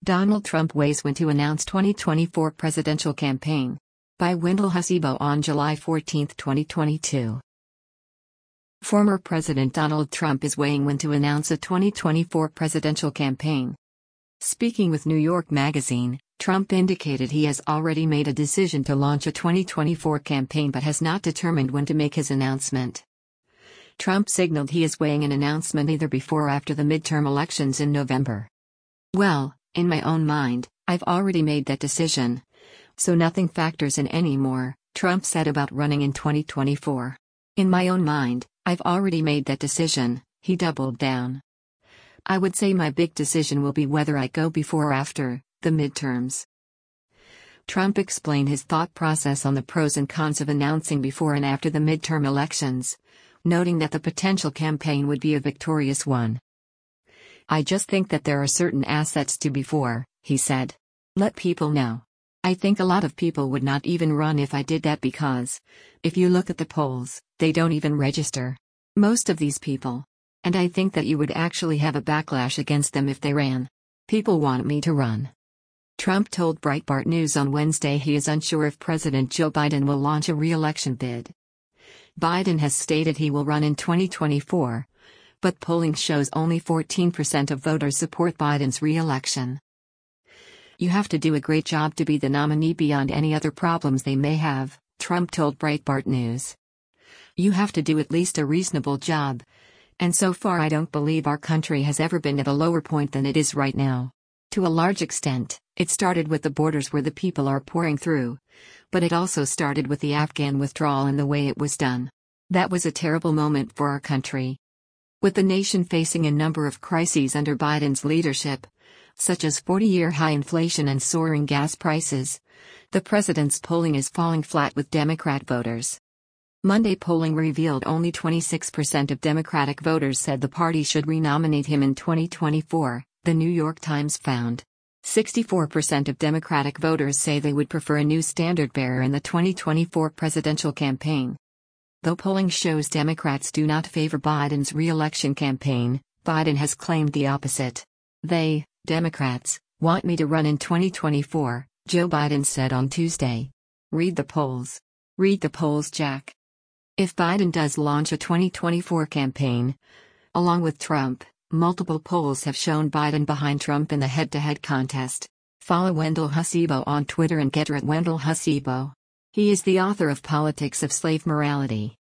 Donald Trump weighs when to announce 2024 presidential campaign. By Wendell Husibo on July 14, 2022. Former President Donald Trump is weighing when to announce a 2024 presidential campaign. Speaking with New York Magazine, Trump indicated he has already made a decision to launch a 2024 campaign but has not determined when to make his announcement. Trump signaled he is weighing an announcement either before or after the midterm elections in November. "Well, in my own mind, I've already made that decision. So nothing factors in anymore," Trump said about running in 2024. "In my own mind, I've already made that decision," he doubled down. "I would say my big decision will be whether I go before or after the midterms." Trump explained his thought process on the pros and cons of announcing before and after the midterm elections, noting that the potential campaign would be a victorious one. "I just think that there are certain assets to before," he said. "Let people know. I think a lot of people would not even run if I did that because, if you look at the polls, they don't even register. Most of these people. And I think that you would actually have a backlash against them if they ran. People want me to run." Trump told Breitbart News on Wednesday he is unsure if President Joe Biden will launch a re-election bid. Biden has stated he will run in 2024, but polling shows only 14% of voters support Biden's re-election. "You have to do a great job to be the nominee beyond any other problems they may have," Trump told Breitbart News. "You have to do at least a reasonable job. And so far I don't believe our country has ever been at a lower point than it is right now. To a large extent, it started with the borders where the people are pouring through. But it also started with the Afghan withdrawal and the way it was done. That was a terrible moment for our country. With the nation facing a number of crises under Biden's leadership, such as 40-year high inflation and soaring gas prices, the president's polling is falling flat with Democrat voters. Monday polling revealed only 26% of Democratic voters said the party should renominate him in 2024, the New York Times found. 64% of Democratic voters say they would prefer a new standard-bearer in the 2024 presidential campaign. Though polling shows Democrats do not favor Biden's re-election campaign, Biden has claimed the opposite. "They, Democrats, want me to run in 2024, Joe Biden said on Tuesday. "Read the polls. Read the polls, Jack." If Biden does launch a 2024 campaign, along with Trump, multiple polls have shown Biden behind Trump in the head-to-head contest. Follow Wendell Husibo on Twitter and get her at Wendell Husibo. He is the author of Politics of Slave Morality.